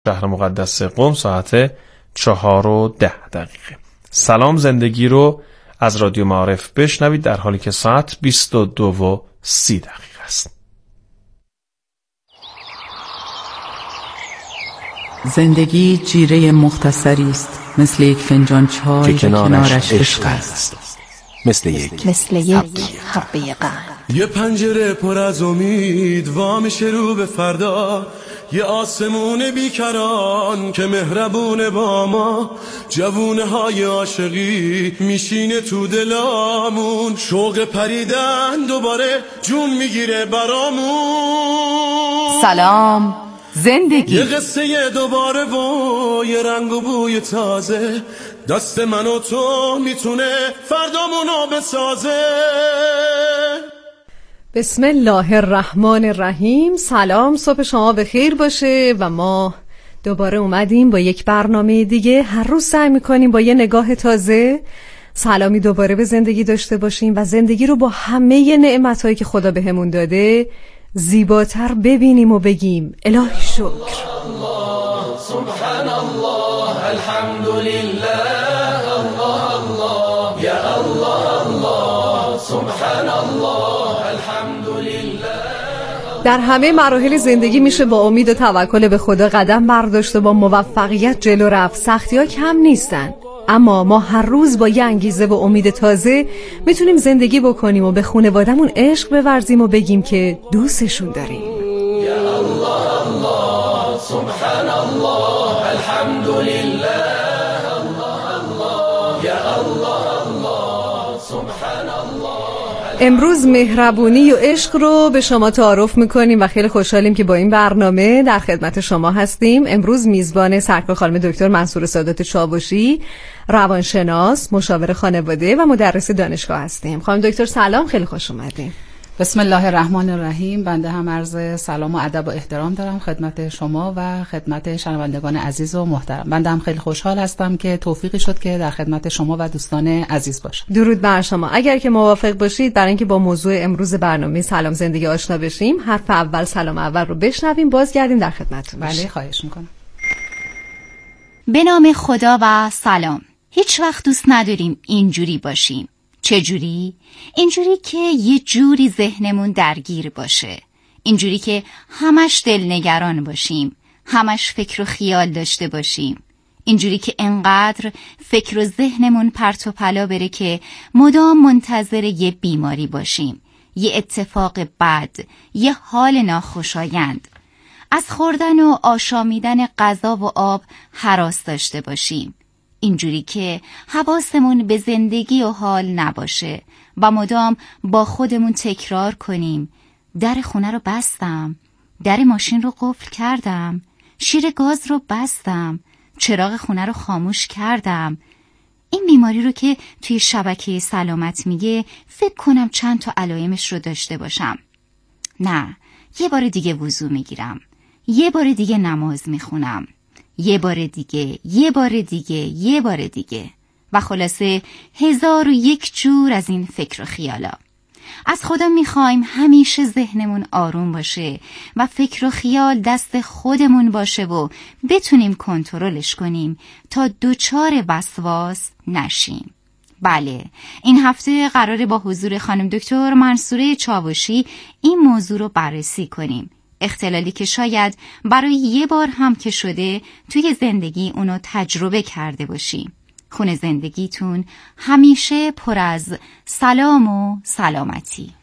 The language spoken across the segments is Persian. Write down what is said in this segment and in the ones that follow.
شهر مقدس قم ساعت 4:10. سلام زندگی رو از رادیو معارف بشنوید در حالی که ساعت 22:30 است. زندگی جیره مختصری است، مثل یک فنجان چای که کنارش عشق است، مثل یک حبه قند. یه پنجره پر از امید وا میشه رو به فردا، یه آسمون بیکران که مهربونه با ما، جوونه های عاشقی میشینه تو دلامون، شوق پریدن دوباره جون میگیره برامون. سلام زندگی، یه قصه دوباره و یه رنگ و بوی تازه، دست من و تو میتونه فردامونو بسازه. بسم الله الرحمن الرحیم. سلام، صبح شما بخیر باشه و ما دوباره اومدیم با یک برنامه دیگه. هر روز سعی میکنیم با یه نگاه تازه سلامی دوباره به زندگی داشته باشیم و زندگی رو با همه نعمتایی که خدا بهمون داده زیباتر ببینیم و بگیم الهی شکر. الله سبحان الله الحمدلله الله الله یا الله الله سبحان الله الحمدلله. در همه مراحل زندگی میشه با امید و توکل به خدا قدم برداشت و با موفقیت جلو رفت. سختی‌ها کم نیستن، اما ما هر روز با یه انگیزه و امید تازه میتونیم زندگی بکنیم و به خانواده‌مون عشق بورزیم و بگیم که دوستشون داریم. یا الله الله سبحان الله الحمدلله الله الله یا الله الله سبحان الله. امروز مهربونی و عشق رو به شما تعارف میکنیم و خیلی خوشحالیم که با این برنامه در خدمت شما هستیم. امروز میزبان سرکار خانم دکتر منصور سادات چاوشی، روانشناس، مشاور خانواده و مدرس دانشگاه هستیم. خانم دکتر سلام، خیلی خوش اومدین. بسم الله الرحمن الرحیم. بنده هم عرض سلام و ادب و احترام دارم خدمت شما و خدمت شنوندگان عزیز و محترم. بنده هم خیلی خوشحال هستم که توفیقی شد که در خدمت شما و دوستان عزیز باشم. درود بر شما. اگر که موافق باشید برای اینکه با موضوع امروز برنامه سلام زندگی آشنا بشیم، حرف اول سلام اول رو بشنویم، بازگردیم در خدمتتون. بله، خواهش میکنم. به نام خدا و سلام. هیچ وقت دوست نداریم اینجوری باشیم. چجوری؟ اینجوری که یه جوری ذهنمون درگیر باشه، اینجوری که همش دلنگران باشیم، همش فکر و خیال داشته باشیم، اینجوری که انقدر فکر و ذهنمون پرت و پلا بره که مدام منتظر یه بیماری باشیم، یه اتفاق بد، یه حال ناخوشایند، از خوردن و آشامیدن غذا و آب هراس داشته باشیم، اینجوری که حواسمون به زندگی و حال نباشه و مدام با خودمون تکرار کنیم در خونه رو بستم، در ماشین رو قفل کردم، شیر گاز رو بستم، چراغ خونه رو خاموش کردم. این بیماری رو که توی شبکه سلامت میگه فکر کنم چند تا علائمش رو داشته باشم. نه، یه بار دیگه وضو میگیرم، یه بار دیگه نماز میخونم، یه بار دیگه، یه بار دیگه، یه بار دیگه و خلاصه 1001 جور از این فکر و خیالا. از خدا میخوایم همیشه ذهنمون آروم باشه و فکر و خیال دست خودمون باشه و بتونیم کنترلش کنیم تا دچار وسواس نشیم. بله، این هفته قراره با حضور خانم دکتر منصوره چاوشی این موضوع رو بررسی کنیم. اختلالی که شاید برای یه بار هم که شده توی زندگی اونو تجربه کرده باشیم. خونه زندگیتون همیشه پر از سلام و سلامتی.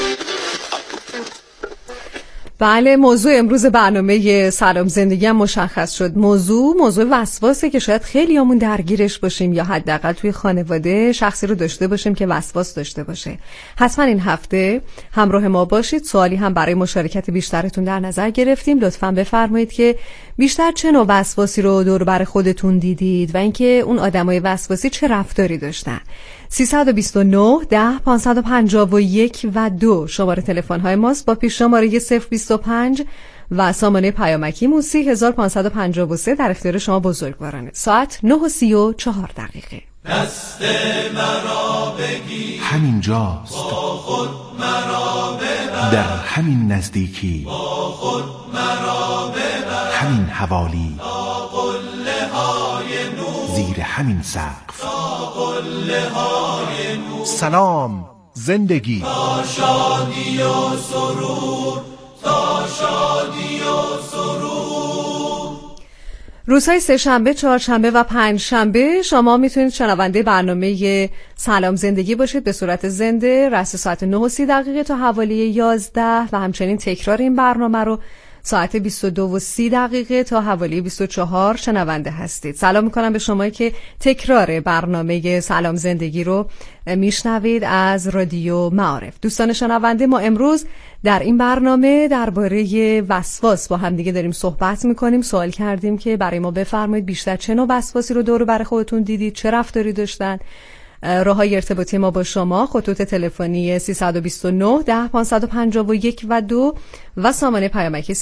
بله، موضوع امروز برنامه سلام زندگی هم مشخص شد. موضوع وسواسه که شاید خیلیامون درگیرش باشیم یا حداقل توی خانواده شخصی رو داشته باشیم که وسواس داشته باشه. حتما این هفته همراه ما باشید. سوالی هم برای مشارکت بیشترتون در نظر گرفتیم. لطفاً بفرمایید که بیشتر چه نوع وسواسی رو دور بر خودتون دیدید و اینکه اون آدمای وسواسی چه رفتاری داشتن. 329 10 551 و 2 شماره تلفن های ماست با پیش شماره 025 و سامانه پیامکی موسی 1553 در اختیار شما بزرگوارانه. ساعت 9:34. دست مرا بگیر، همین جاست، با خود مرا ببر، در همین نزدیکی، با خود مرا ببر، همین حوالی زیر همین سقف. سلام زندگی. تا شادی و سرور، تا شادی و سرور. روزهای سه‌شنبه، چهارشنبه و پنجشنبه شما میتونید شنونده برنامه سلام زندگی باشید به صورت زنده رأس ساعت 9:30 تا حوالی 11 و همچنین تکرار این برنامه رو ساعت 22:30 تا حوالی 24 شنونده هستید. سلام میکنم به شما که تکرار برنامه سلام زندگی رو میشنوید از رادیو معارف. دوستان شنونده، ما امروز در این برنامه درباره وسواس با هم دیگه داریم صحبت میکنیم. سوال کردیم که برای ما بفرمایید بیشتر چه نوع وسواسی رو دور و بر خودتون دیدید، چه رفتاری داشتن. راههای ارتباطی ما با شما: خطوط تلفنی 329 10 551 و 2 و سامانه پیامکی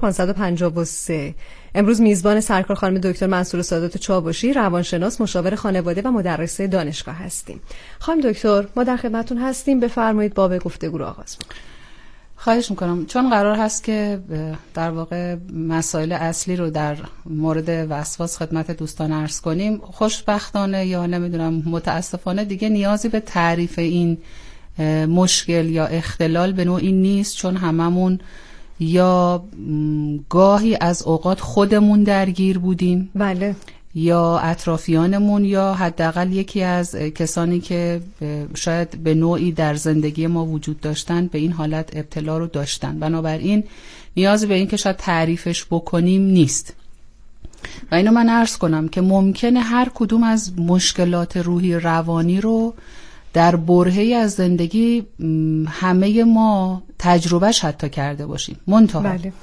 3553. امروز میزبان سرکار خانم دکتر منصور سادات چاوشی، روانشناس، مشاور خانواده و مدرس دانشگاه هستیم. خانم دکتر، ما در خدمتتون هستیم، بفرمایید باب گفتگو رو آغاز کنید. خواهش میکنم. چون قرار هست که در واقع مسائل اصلی رو در مورد وسواس خدمت دوستان عرض کنیم، خوشبختانه یا نمیدونم متاسفانه دیگه نیازی به تعریف این مشکل یا اختلال به نوعی نیست، چون هممون یا گاهی از اوقات خودمون درگیر بودیم، بله، یا اطرافیانمون، یا حداقل یکی از کسانی که شاید به نوعی در زندگی ما وجود داشتن به این حالت ابتلا رو داشتن. بنابراین نیازی به این که شاید تعریفش بکنیم نیست. و اینو من عرض کنم که ممکنه هر کدوم از مشکلات روحی روانی رو در برهه‌ای از زندگی همه ما تجربهش حتی کرده باشیم، منتها بله،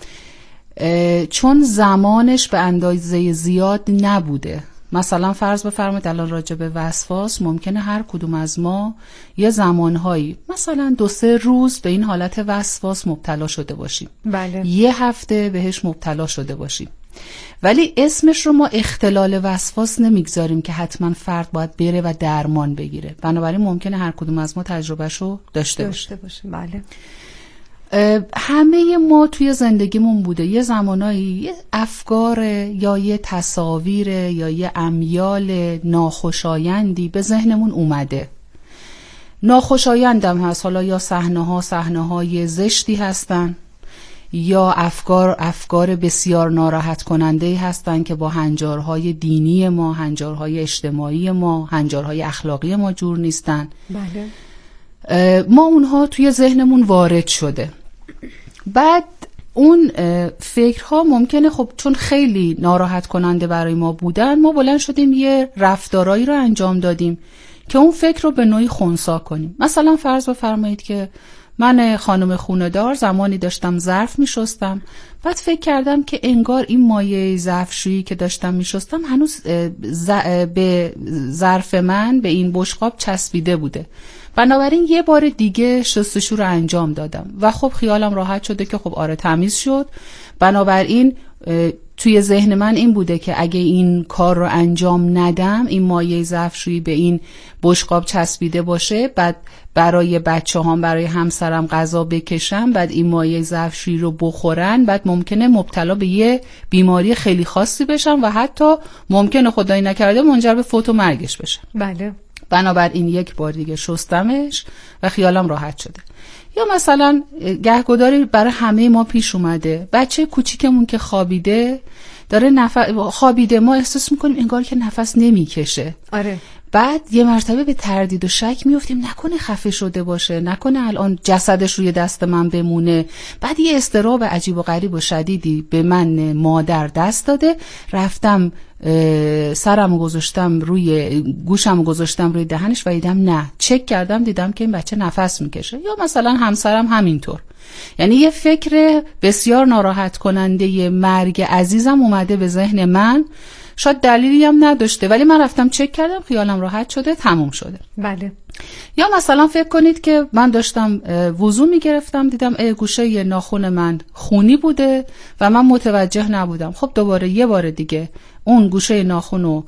چون زمانش به اندازه زیاد نبوده. مثلا فرض بفرمایید الان راجع به وسواس ممکنه هر کدوم از ما یه زمانهایی مثلا 2-3 روز به این حالت وسواس مبتلا شده باشیم، بله، یه هفته بهش مبتلا شده باشیم، ولی اسمش رو ما اختلال وسواس نمیگذاریم که حتما فرد باید بره و درمان بگیره. بنابراین ممکنه هر کدوم از ما تجربهشو داشته باشیم. بله. همه ما توی زندگیمون بوده یه زمانایی یه افکار یا یه تصاویر یا یه امیال ناخوشایندی به ذهنمون اومده. ناخوشایندم هست، حالا یا صحنه‌های زشتی هستن، یا افکار بسیار ناراحت کننده هستن که با هنجارهای دینی ما، هنجارهای اجتماعی ما، هنجارهای اخلاقی ما جور نیستن. بله. ما اونها توی ذهنمون وارد شده. بعد اون فکرها ممکنه خب چون خیلی ناراحت کننده برای ما بودن، ما بلند شدیم یه رفتارایی رو انجام دادیم که اون فکر رو به نوعی خنثی کنیم. مثلا فرض بفرمایید که من خانم خونه‌دار زمانی داشتم ظرف می‌شستم، بعد فکر کردم که انگار این مایع ظرفشویی که داشتم می‌شستم هنوز به ظرف من، به این بشقاب چسبیده بوده. بنابراین یه بار دیگه شستشو رو انجام دادم و خب خیالم راحت شده که خب آره تمیز شد. بنابراین توی ذهن من این بوده که اگه این کار رو انجام ندم، این مایع ظرفشویی به این بشقاب چسبیده باشه، بعد برای بچه‌هام، برای همسرم غذا بکشم، بعد این مایع ظرفشویی رو بخورن، بعد ممکنه مبتلا به یه بیماری خیلی خاصی بشم و حتی ممکنه خدایی نکرده منجر به فوت و مرگش بشه. بله. بنابراین یک بار دیگه شستمش و خیالم راحت شده. یا مثلا گهگداری برای همه ما پیش اومده، بچه کوچیکمون که خوابیده خوابیده، ما احساس میکنیم انگار که نفس نمیکشه. آره. بعد یه مرتبه به تردید و شک میافتیم، نکنه خفه شده باشه، نکنه الان جسدش روی دست من بمونه. بعد یه اضطراب عجیب و غریب و شدیدی به من مادر دست داده، رفتم سرمو گذاشتم روی گوشمو گذاشتم روی دهنش و دیدم نه، چک کردم دیدم که این بچه نفس میکشه. یا مثلا همسرم همینطور. یعنی یه فکر بسیار ناراحت کننده مرگ عزیزم اومده به ذهن من، شاید دلیلی هم نداشته، ولی من رفتم چک کردم، خیالم راحت شده، تموم شده. بله. یا مثلا فکر کنید که من داشتم وضو میگرفتم، دیدم گوشه ناخن من خونی بوده و من متوجه نبودم. خب دوباره یه بار دیگه اون گوشه ناخن رو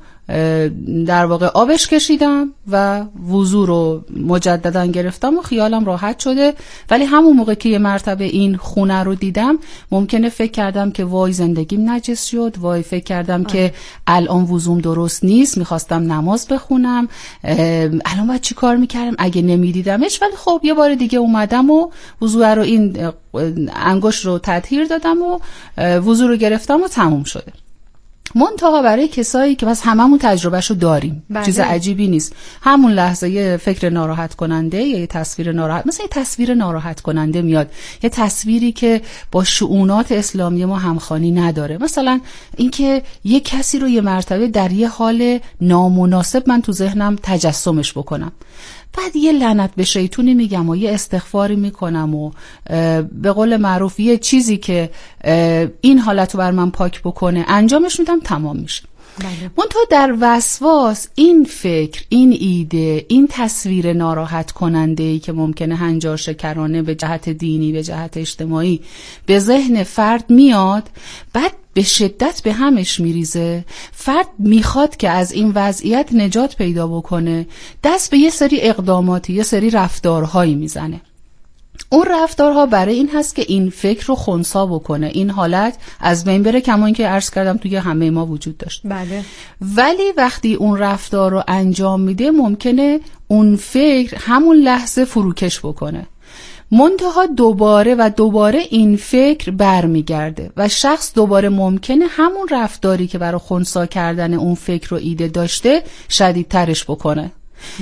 در واقع آبش کشیدم و وضو رو مجددا گرفتم و خیالم راحت شده. ولی همون موقع که یه مرتبه این خونه رو دیدم ممکنه فکر کردم که وای زندگیم نجس شد، وای فکر کردم که الان وضوم درست نیست، میخواستم نماز بخونم، الان باید چی کار میکردم اگه نمیدیدمش. ولی خب یه بار دیگه اومدم و وضو رو این انگشت رو تطهیر دادم و وضو رو گرفتم و تموم شده. منتها برای کسایی که بس هممون تجربهشو داریم، چیز عجیبی نیست، همون لحظه یه فکر ناراحت کننده یا یه تصویر ناراحت، مثلا یه تصویر ناراحت کننده میاد، یه تصویری که با شؤونات اسلامی ما همخوانی نداره. مثلا اینکه یه کسی رو یه مرتبه در یه حال نامناسب من تو ذهنم تجسمش بکنم، بعد یه لعنت به شیطونی میگم و یه استغفاری میکنم و به قول معروف یه چیزی که این حالت رو بر من پاک بکنه انجامش میدم، تمام میشه. منتها در وسواس این فکر، این ایده، این تصویر ناراحت کننده‌ای که ممکنه هنجار شکرانه به جهت دینی، به جهت اجتماعی به ذهن فرد میاد، بعد به شدت به همش میریزه. فرد میخواد که از این وضعیت نجات پیدا بکنه، دست به یه سری اقداماتی، یه سری رفتارهایی میزنه. اون رفتارها برای این هست که این فکر رو خنثی بکنه، این حالت از بین بره، کما اینکه عرض کردم توی همه ما وجود داشت. بله. ولی وقتی اون رفتار رو انجام میده ممکنه اون فکر همون لحظه فروکش بکنه، منتها دوباره این فکر برمیگرده و شخص دوباره ممکنه همون رفتاری که برای خنثی کردن اون فکر و ایده داشته شدیدترش بکنه.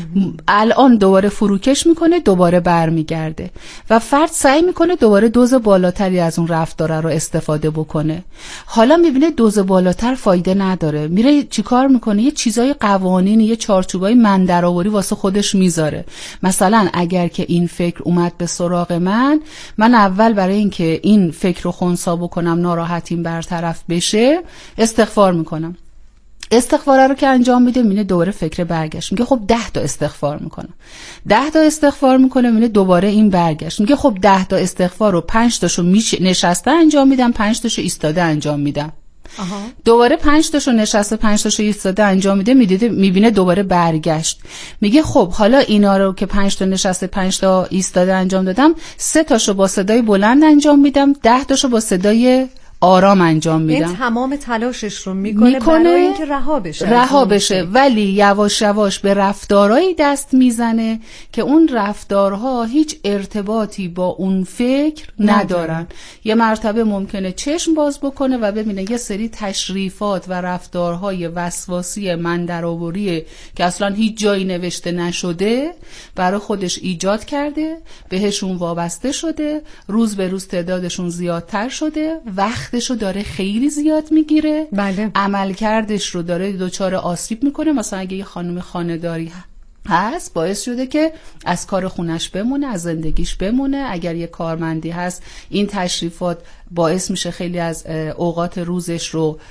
الان دوباره فروکش میکنه، دوباره برمیگرده و فرد سعی میکنه دوباره دوز بالاتری از اون رفتار رو استفاده بکنه. حالا میبینه دوز بالاتر فایده نداره، میره چیکار میکنه؟ یه چیزای قوانینی، یه چارچوبای من درآوری واسه خودش میذاره. مثلا اگر که این فکر اومد به سراغ من اول برای اینکه این فکر رو خنثی بکنم، ناراحتیم برطرف بشه، استغفار میکنم. استغفار رو که انجام میده میینه دوباره فکر برگشت، میگه خب 10 تا استغفار میکنم. 10 تا استغفار میکنه، میینه دوباره این برگشت، میگه خب 10 تا استغفار رو 5 تاشو نشسته انجام میدم، 5 تاشو ایستاده انجام میدم. دوباره 5 تاشو نشسته، 5 تاشو ایستاده انجام میده، میبینه دوباره برگشت، میگه خب حالا اینا رو که 5 تا نشسته 5 تا ایستاده انجام دادم، 3 تاشو با صدای بلند انجام میدم، 10 تاشو با صدای آرام انجام میدم. این تمام تلاشش رو میکنه برای اینکه رها بشه ولی یواش یواش به رفتارهایی دست میزنه که اون رفتارها هیچ ارتباطی با اون فکر ندارن. یه مرتبه ممکنه چشم باز بکنه و ببینه یه سری تشریفات و رفتارهای وسواسی من درآوری که اصلا هیچ جایی نوشته نشده برای خودش ایجاد کرده، بهشون وابسته شده، روز به روز تعدادشون زیادتر شده، وقتشو داره خیلی زیاد میگیره. بله. عملکردش رو داره دچار آسیب میکنه. مثلا اگه یه خانم خانه‌داری هست، باعث شده که از کار خونش بمونه، از زندگیش بمونه. اگر یه کارمندی هست، این تشریفات باعث میشه خیلی از اوقات روزش رو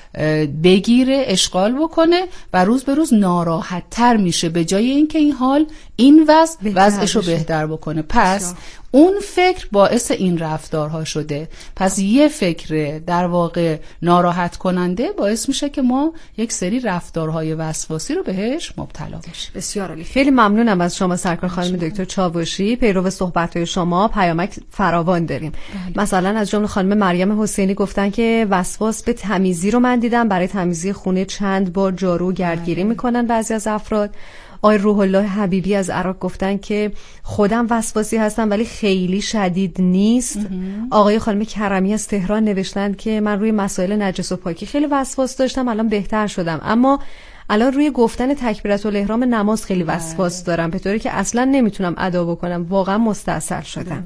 بگیره، اشغال بکنه و روز به روز ناراحت تر میشه، به جای اینکه این وضعش رو بهتر بکنه. پس اون فکر باعث این رفتارها شده. پس یه فکر در واقع ناراحت کننده باعث میشه که ما یک سری رفتارهای وسواسی رو بهش مبتلا بشیم. بسیار عالی. خیلی ممنونم از شما سرکار خانم دکتر چاوشی. پیرو صحبت‌های شما پیامک فراوان داریم. مثلا از جمله خانم مریم حسینی گفتن که وسواس به تمیزی رو من دیدم، برای تمیزی خونه چند بار جارو گردگیری میکنن بعضی از افراد. آقای روح الله حبیبی از عراق گفتن که خودم وسواسی هستم ولی خیلی شدید نیست. آقای خانم کرمی از تهران نوشتن که من روی مسائل نجس و پاکی خیلی وسواس داشتم، الان بهتر شدم، اما الان روی گفتن تکبیرت الاحرام نماز خیلی وسواس دارم، به طوری که اصلا نمیتونم ادا بکنم، واقعا مستاصل شدم.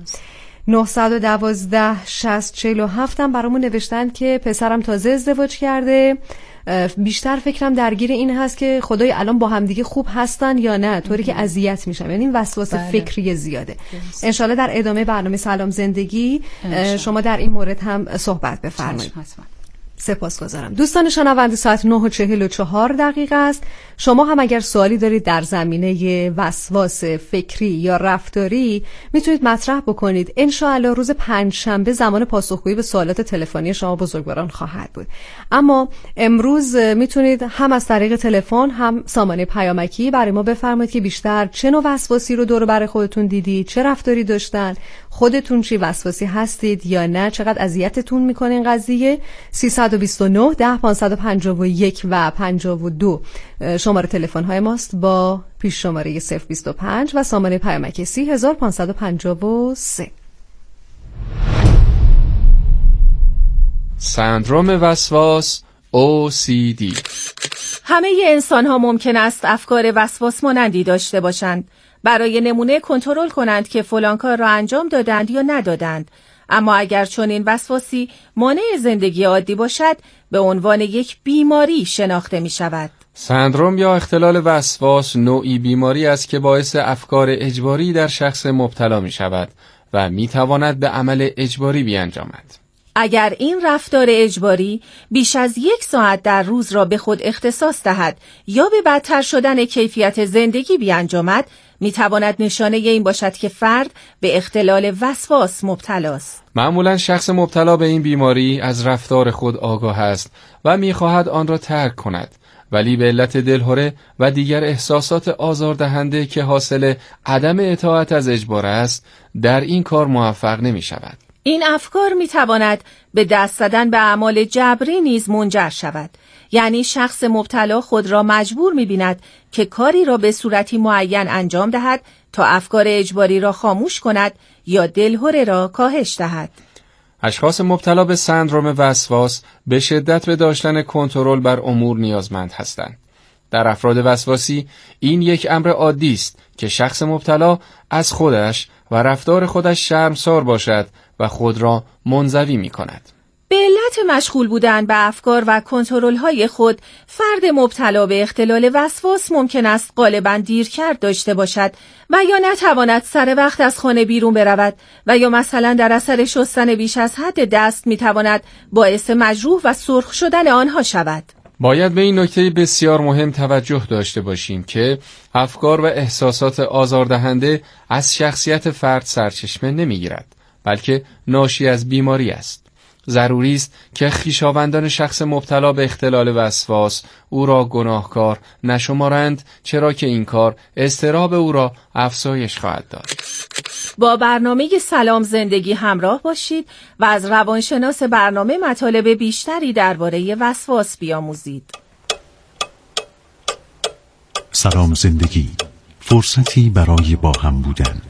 912 60 47 هم برامون نوشتن که پسرم تازه ازدواج کرده، بیشتر فکرم درگیر این هست که خدای الان با هم دیگه خوب هستن یا نه، طوری که اذیت میشم. یعنی این وسواس فکری زیاده. انشالله در ادامه برنامه سلام زندگی شما در این مورد هم صحبت بفرمایید. سپاسگزارم. دوستان شنونده، ساعت 9:44 است. شما هم اگر سوالی دارید در زمینه وسواس فکری یا رفتاری میتونید مطرح بکنید. انشاءالله روز پنجشنبه زمان پاسخگویی به سوالات تلفنی شما بزرگواران خواهد بود. اما امروز میتونید هم از طریق تلفن هم سامانه پیامکی برای ما بفرمایید که بیشتر چه نوع وسواسی رو دور و بر خودتون دیدید، چه رفتاری داشتن، خودتون چی وسواسی هستید یا نه، چقدر اذیتتون میکنه این قضیه. 329 10 551 و 52 شماره تلفن های ماست با پیش شماره 025 و سامانه پیامکی 30553. سندروم وسواس OCD. همه انسان ها ممکن است افکار وسواس مانندی داشته باشند. برای نمونه کنترل کنند که فلان کار را انجام دادند یا ندادند. اما اگر چنین وسواسی مانع زندگی عادی باشد، به عنوان یک بیماری شناخته می شود. سندروم یا اختلال وسواس نوعی بیماری است که باعث افکار اجباری در شخص مبتلا می شود و می تواند به عمل اجباری بیانجامد. اگر این رفتار اجباری بیش از 1 ساعت در روز را به خود اختصاص دهد یا به بدتر شدن کیفیت زندگی بیانجامد، میتواند نشانه این باشد که فرد به اختلال وسواس مبتلا است. معمولا شخص مبتلا به این بیماری از رفتار خود آگاه است و میخواهد آن را ترک کند، ولی به علت دلهره و دیگر احساسات آزاردهنده که حاصل عدم اطاعت از اجبار است، در این کار موفق نمی شود. این افکار میتواند به دست زدن به اعمال جبری نیز منجر شود. یعنی شخص مبتلا خود را مجبور می‌بیند که کاری را به صورتی معین انجام دهد تا افکار اجباری را خاموش کند یا دلهره را کاهش دهد. اشخاص مبتلا به سندروم وسواس به شدت به داشتن کنترل بر امور نیازمند هستند. در افراد وسواسی این یک امر عادی است که شخص مبتلا از خودش و رفتار خودش شرمسار باشد و خود را منزوی می‌کند. به علت مشغول بودن به افکار و کنترل‌های خود، فرد مبتلا به اختلال وسواس ممکن است غالباً دیرکرد داشته باشد و یا نتواند سر وقت از خانه بیرون برود و یا مثلا در اثر شستن بیش از حد دست می‌تواند باعث مجروح و سرخ شدن آنها شود. باید به این نکته بسیار مهم توجه داشته باشیم که افکار و احساسات آزاردهنده از شخصیت فرد سرچشمه نمی‌گیرد، بلکه ناشی از بیماری است. ضروری است که خویشاوندان شخص مبتلا به اختلال وسواس او را گناهکار نشمارند، چرا که این کار اضطراب او را افزایش خواهد داد. با برنامه سلام زندگی همراه باشید و از روانشناس برنامه مطالب بیشتری درباره وسواس بیاموزید. سلام زندگی، فرصتی برای با هم بودن.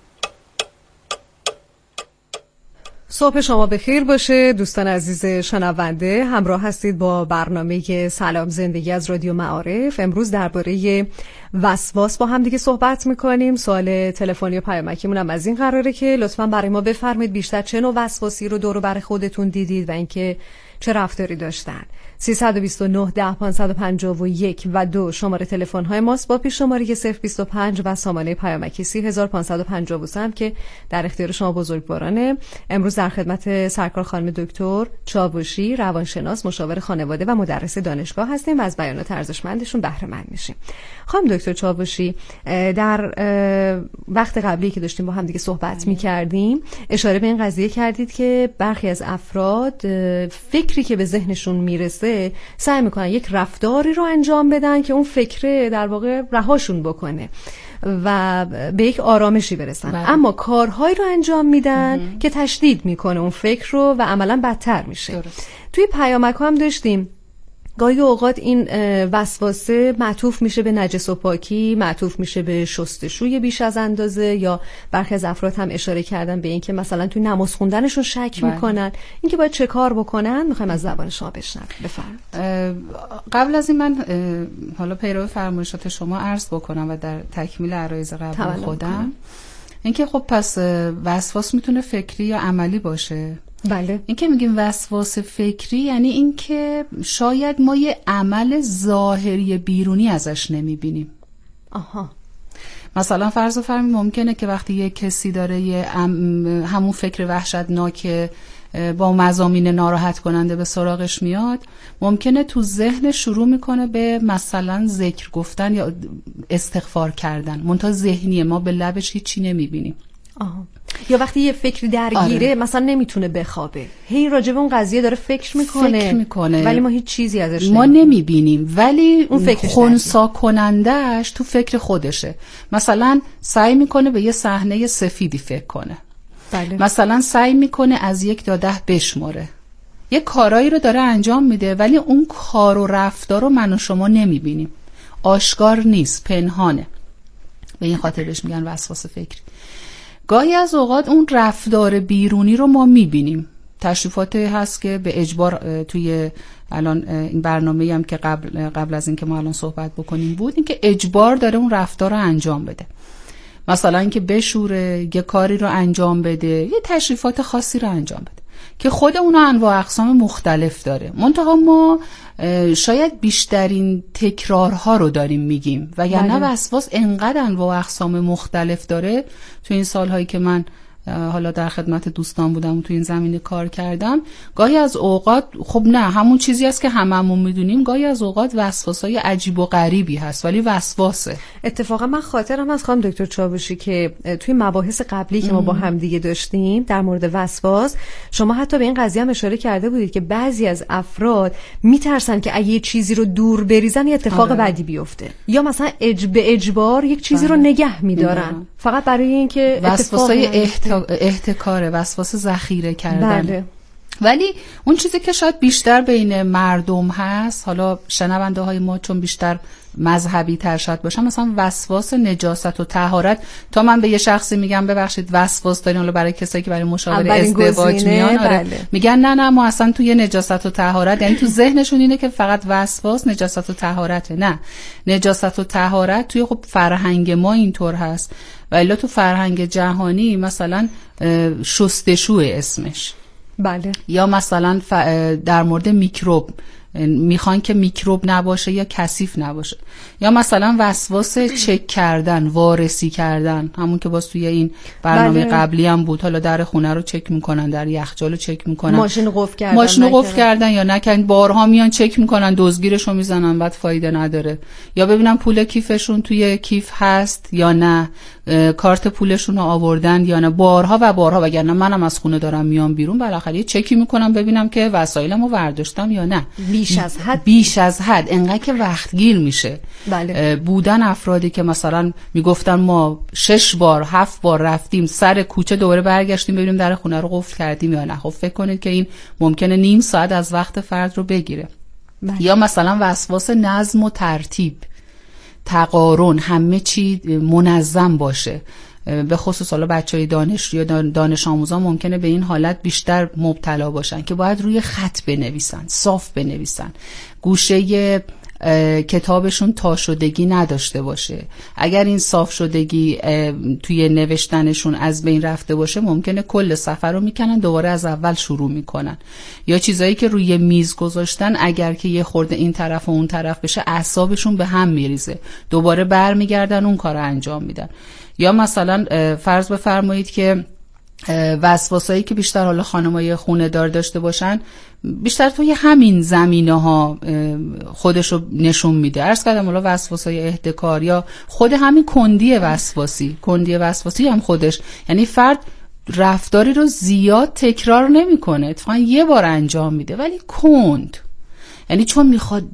صبح شما بخیر باشه دوستان عزیز شنونده. همراه هستید با برنامه سلام زندگی از رادیو معارف. امروز درباره وسواس با هم دیگه صحبت میکنیم. سوال تلفنی و پیامکیمون هم از این قراره که لطفاً برای ما بفرمایید بیشتر چه نوع وسواسی رو دور و بر خودتون دیدید و اینکه چه رفتاری داشتن. 329 10 551 و 2 شماره تلفن های ماست با پیش شماره 025 و سامانه پیامکی 30553 که در اختیار شما بزرگوارانه. امروز در خدمت سرکار خانم دکتر چاوشی، روانشناس، مشاور خانواده و مدرس دانشگاه هستیم و از بیانات ارزشمندشون بهره مند میشیم. خانم دکتر چاوشی، در وقت قبلی که داشتیم با هم دیگه صحبت می‌کردیم اشاره به این قضیه کردید که برخی از افراد فکری که به ذهنشون میرسه سعی میکنن یک رفتاری رو انجام بدن که اون فکره در واقع رهاشون بکنه و به یک آرامشی برسن. اما کارهایی رو انجام میدن که تشدید میکنه اون فکر رو و عملا بدتر میشه. توی پیامک هم داشتیم گاهی اوقات این وسواسه معطوف میشه به نجس و پاکی، معطوف میشه به شستشوی بیش از اندازه، یا برخی از افراد هم اشاره کردن به این که مثلا توی نماز خوندنشون شک میکنن. این که باید چه کار بکنن میخوایم از زبان شما بشنویم. بفرمایید. قبل از این من حالا پیرو فرمایشات شما عرض بکنم و در تکمیل عرایض قبل خودم اینکه خب پس وسواس میتونه فکری یا عملی باشه. بله. این که میگیم وسواس فکری یعنی این که شاید ما یه عمل ظاهری بیرونی ازش نمیبینیم. آها. مثلا فرض فرمایید ممکنه که وقتی یه کسی داره همون فکر وحشتناک با مضامین ناراحت کننده به سراغش میاد، ممکنه تو ذهن شروع میکنه به مثلا ذکر گفتن یا استغفار کردن، منتها ذهنیه، ما به لبش هیچی نمیبینیم. یا وقتی یه فکری درگیره مثلا نمیتونه بخوابه، هی راجع به اون قضیه داره فکر میکنه ولی ما هیچ چیزی ازش نمیبینیم، ولی اون خنثی کنندهش تو فکر خودشه. مثلا سعی میکنه به یه صحنه سفیدی فکر کنه، بله. مثلا سعی میکنه از 1 تا 10 بشماره، یه کارایی رو داره انجام میده ولی اون کار و رفتار رو من و شما نمیبینیم، آشکار نیست، پنهانه. به این خاطر بهش میگن وسواس فکری. گاهی از اوقات اون رفتار بیرونی رو ما میبینیم. تشریفاتی هست که به اجبار توی الان این برنامه‌ای هم که قبل از این که ما الان صحبت بکنیم بود، این که اجبار داره اون رفتار رو انجام بده، مثلا اینکه بشوره، یه کاری رو انجام بده، یه تشریفات خاصی رو انجام بده که خود اون انواع اقسام مختلف داره. منتها ما شاید بیشترین تکرارها رو داریم میگیم و یا نه وسواس انقدر انواع اقسام مختلف داره. تو این سالهایی که من حالا در خدمت دوستان بودم و تو این زمینه کار کردم، گاهی از اوقات خب نه همون چیزی است که هممون میدونیم، گاهی از اوقات وسواسای عجیب و غریبی هست ولی وسواسه. اتفاقا من خاطرم از خانم دکتر چاوشی که توی مباحث قبلی که ما با هم دیگه داشتیم در مورد وسواس، شما حتی به این قضیه هم اشاره کرده بودید که بعضی از افراد میترسن که اگه یه چیزی رو دور بریزن یه اتفاق بدی بیفته، یا مثلا به اجبار یک چیزی رو نگه میدارن فقط برای اینکه وسواسای احتکار، وسواس ذخیره کردن. بله. ولی اون چیزی که شاید بیشتر بین مردم هست، حالا شنونده های ما چون بیشتر مذهبی تر شاید باشن، مثلا وسواس نجاست و طهارت. تا من به یه شخصی میگم ببخشید وسواس دارین، حالا برای کسایی که برای مشاوره ازدواج میان میگن نه ما اصلا توی نجاست و طهارت، یعنی تو ذهنشون اینه که فقط وسواس نجاست و طهارته. نه، نجاست و طهارت توی خب فرهنگ ما اینطور هست و الا تو فرهنگ جهانی مثلا شستشو اسمش. بله. یا مثلا در مورد میکروب میخوان که میکروب نباشه یا کثیف نباشه. یا مثلا وسواس چک کردن، وارسی کردن، همون که باز توی این برنامه قبلی هم بود، حالا در خونه رو چک میکنن، در یخچال رو چک میکنن، ماشین قفل کردن یا نکردن، بارها میان چک میکنن، دزدگیرش رو میزنن، بعد فایده نداره. یا ببینن پول کیفشون توی کیف هست یا نه، کارت پولشون رو آوردن یا نه، بارها و بارها. وگرنه منم از خونه دارم میام بیرون، بالاخره یه چکی میکنم ببینم که وسایلمو برداشتم یا نه. بیش از حد انقدر که وقتگیر میشه. بله. بودن افرادی که مثلا میگفتن ما 6 بار 7 بار رفتیم سر کوچه دوباره برگشتیم ببینیم در خونه رو قفل کردیم یا نه. خب فکر کنید که این ممکنه نیم ساعت از وقت فرد رو بگیره. بله. یا مثلا وسواس نظم و ترتیب، تقارن، همه چی منظم باشه. به خصوص حالا بچهای دانشجو یا دانش آموزان ممکنه به این حالت بیشتر مبتلا باشن که باید روی خط بنویسن، صاف بنویسن، گوشه کتابشون تا شدگی نداشته باشه. اگر این صاف شدگی توی نوشتنشون از بین رفته باشه، ممکنه کل صفحه رو میکنن دوباره از اول شروع میکنن. یا چیزایی که روی میز گذاشتن اگر که یه خورده این طرف و اون طرف بشه اعصابشون به هم میریزه، دوباره برمیگردن اون کار رو انجام میدن. یا مثلا فرض بفرمایید که وسواسایی که بیشتر حالا خانمای خونه دار داشته باشن، بیشتر توی همین زمینه ها خودشو نشون میده. عرض کردم حالا وسواسای احتکار یا خود همین کندی وسواسی هم خودش، یعنی فرد رفتاری رو زیاد تکرار نمیکنه، اتفاقا یه بار انجام میده ولی کند، یعنی چون میخواد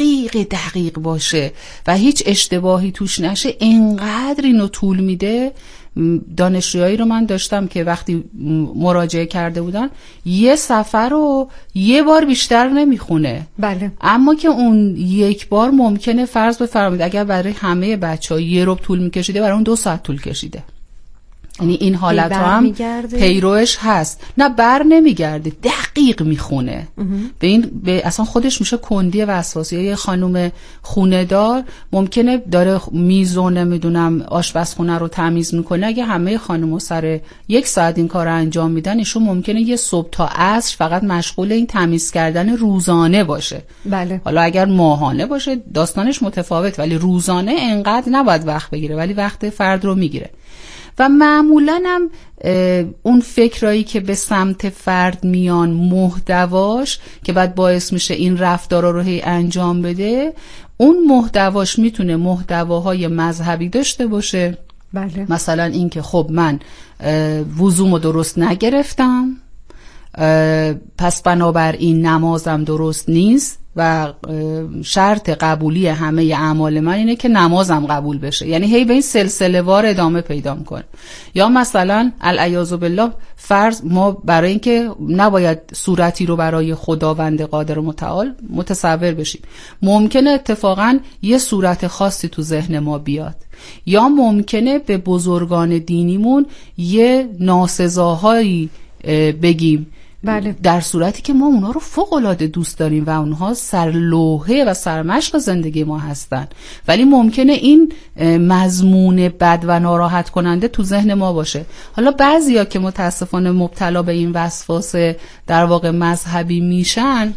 دقیق باشه و هیچ اشتباهی توش نشه اینقدر اینو طول میده. دانشجویی رو من داشتم که وقتی مراجعه کرده بودن یه صفحه رو یه بار بیشتر نمیخونه. بله. اما که اون یک بار ممکنه فرض بفرمایید اگر برای همه بچه‌ها یه ربع طول میکشیده، برای اون 2 ساعت طول کشیده. یعنی این حالت هم پیروش هست. نه بر نمیگرده، دقیق میخونه. به اصلا خودش میشه کندی وسواسی. یه خانم خونه دار ممکنه داره میزو نمیدونم آشپزخونه رو تمیز میکنه، اگه همه خانم‌ها سر 1 ساعت این کار رو انجام میدن، ایشون ممکنه یه صبح تا عصر فقط مشغول این تمیز کردن روزانه باشه. بله. حالا اگر ماهانه باشه داستانش متفاوت، ولی روزانه انقدر نباید وقت بگیره، ولی وقت فرد رو میگیره. و معمولاً هم اون فکرایی که به سمت فرد میان محتواش که بعد باعث میشه این رفتارا رو هی انجام بده، اون محتواش میتونه محتواهای مذهبی داشته باشه. بله. مثلا این که خب من وضومو درست نگرفتم، پس بنابراین نمازم درست نیست و شرط قبولی همه اعمال من اینه که نمازم قبول بشه. یعنی هی به این سلسله وار ادامه پیدا میکنه. یا مثلا العیاذ بالله فرض ما برای اینکه نباید صورتی رو برای خداوند قادر متعال متصور بشیم، ممکنه اتفاقا یه صورت خاصی تو ذهن ما بیاد، یا ممکنه به بزرگان دینیمون یه ناسزاهایی بگیم. بله. در صورتی که ما اونا رو فوق‌العاده دوست داریم و اونها سرلوحه و سرمشق زندگی ما هستن، ولی ممکنه این مضمون بد و ناراحت کننده تو ذهن ما باشه. حالا بعضیا که متاسفانه مبتلا به این وسواس در واقع مذهبی میشن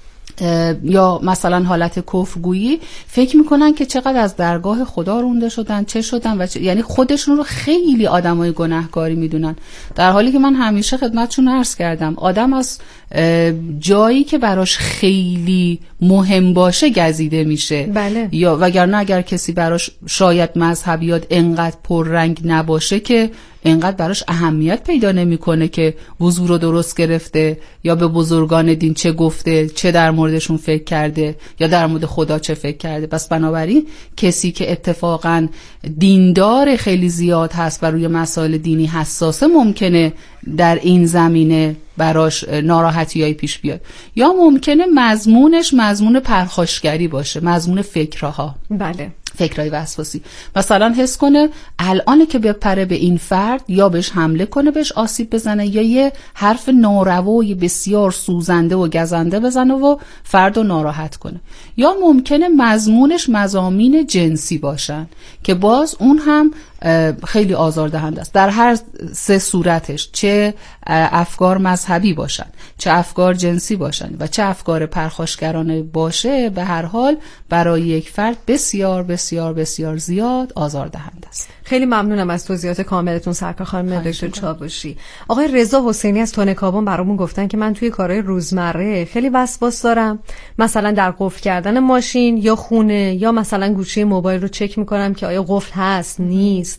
یا مثلا حالت کفرگویی، فکر میکنن که چقدر از درگاه خدا رونده شدن، چه شدن و یعنی خودشون رو خیلی آدمای گناهکاری میدونن، در حالی که من همیشه خدمتشون عرض کردم آدم از جایی که براش خیلی مهم باشه گزیده میشه. بله. یا وگرنه اگر کسی براش شاید مذهبیات انقدر پررنگ نباشه که انقدر براش اهمیت پیدا نمیکنه که وضو رو درست گرفته یا به بزرگان دین چه گفته، چه در موردشون فکر کرده یا در مورد خدا چه فکر کرده. پس بنابراین کسی که اتفاقا دیندار خیلی زیاد هست و روی مسائل دینی حساسه ممکنه در این زمینه براش ناراحتیایی پیش بیاد، یا ممکنه مضمونش مضمون پرخاشگری باشه، مضمون فکرها. بله. فکرهای وسواسی. مثلا حس کنه الان که بپره به این فرد یا بهش حمله کنه، بهش آسیب بزنه، یا یه حرف ناروا بسیار سوزنده و گزنده بزنه و فرد رو ناراحت کنه. یا ممکنه مضمونش مضامین جنسی باشن که باز اون هم خیلی آزاردهنده است در هر سه صورتش، چه افکار مذهبی باشن، چه افکار جنسی باشن و چه افکار پرخاشگرانه باشه، به هر حال برای یک فرد بسیار بسیار بسیار زیاد آزاردهنده است. خیلی ممنونم از توضیحات کاملتون سرکار خانم دکتر چاوشی. آقای رضا حسینی از تونکابون برامون گفتن که من توی کارهای روزمره خیلی وسواس دارم، مثلا در قفل کردن ماشین یا خونه، یا مثلا گوشی موبایل رو چک میکنم که آیا قفل هست نیست.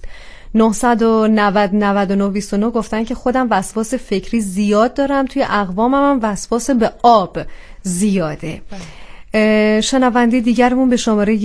990-99-29 گفتن که خودم وسواس فکری زیاد دارم، توی اقوامم هم وسواس به آب زیاده. شنونده دیگرمون به شماره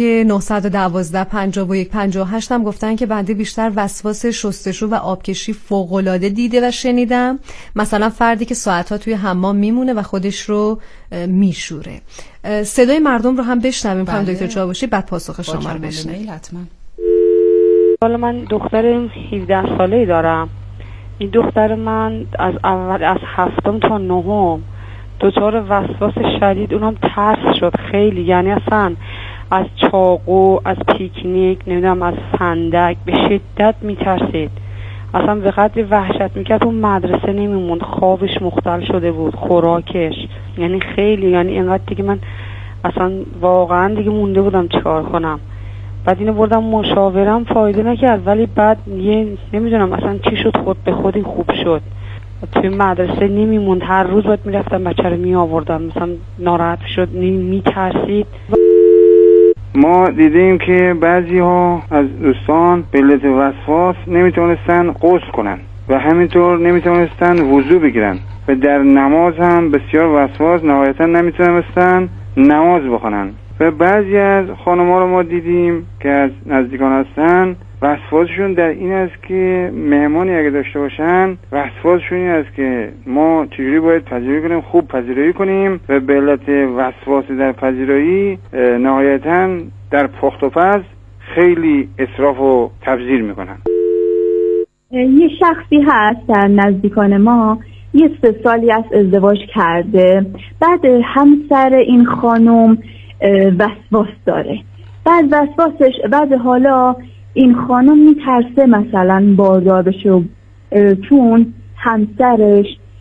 912-51-58 هم گفتن که بنده بیشتر وسواس شستشو و آبکشی فوق‌العاده دیده و شنیدم، مثلا فردی که ساعتها توی حمام میمونه و خودش رو میشوره. صدای مردم رو هم بشنویم خانم دکتر چاوشی، بعد پاسخ شما رو بشنویم. حتما. حالا من دختر 17 ساله‌ای دارم. این دختر من از اول از هفتم تا نهم دچار وسواس شدید، اونم ترس شد خیلی، یعنی اصلا از چاقو، از پیکنیک، نمیدونم از فندک به شدت میترسید، اصلا به قدری وحشت میکرد اون مدرسه نمیموند، خوابش مختل شده بود، خوراکش، یعنی خیلی، یعنی اینقدر دیگه من اصلا واقعا دیگه مونده بودم چیکار کنم. بعد اینو بردم مشاورم، فایده نکرد، ولی بعد نمیدونم اصلا چی شد، خود به خود این خوب شد. توی مدرسه نمیموند، هر روز باید میرفتم بچه رو می آوردم، مثلا ناراحت شد، میترسید. ما دیدیم که بعضی ها از دوستان به علت وسواس نمیتونستن غسل کنن و همینطور نمیتونستن وضو بگیرن و در نماز هم بسیار وسواس، نهایتا نمیتونستن نماز بخونن. و بعضی از خانم‌ها رو ما دیدیم که از نزدیکان هستن، وسواسشون در این است که مهمانی اگه داشته باشن، وسواسشون این است که ما چجوری باید پذیرایی کنیم، خوب پذیرایی کنیم، و به علت وسواس در پذیرایی نهایتاً در پخت و پز خیلی اسراف و تبذیر میکنن. یه شخصی هست در نزدیکان ما، یه 3 سالی از ازدواج کرده، بعد همسر این خانم وسواس داره، بعد حالا این خانم میترسه مثلا باردار بشه، چون همسرش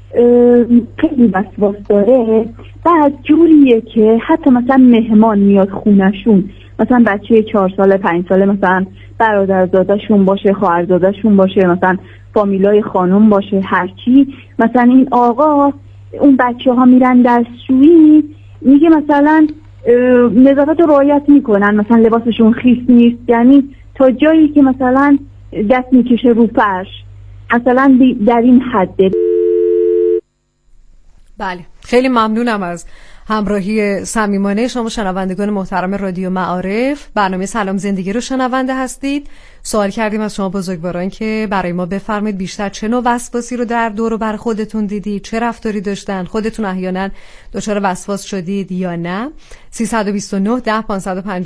خیلی وسواس داره، بعد جوریه که حتی مثلا مهمان میاد خونشون، مثلا بچه 4 ساله 5 ساله، مثلا برادرزادشون باشه، خواهرزادشون باشه، مثلا فامیلای خانم باشه، هرچی، مثلا این آقا اون بچه ها میرن دستشویی، میگه مثلا نظافت رو رعایت میکنن، مثلا لباسشون خیس نیست، یعنی تا جایی که مثلا دست میکشه رو فرش، مثلا در این حده. بله، خیلی ممنونم از همراهی صمیمانه شما شنوندگان محترم رادیو معارف. برنامه سلام زندگی رو شنونده هستید. سوال کردیم از شما بزرگواران که برای ما بفرمایید بیشتر چه نوع وسواسی رو در دور و بر خودتون دیدید، چه رفتاری داشتن، خودتون احیانا دچار وسواس شدید یا نه. 329 10 550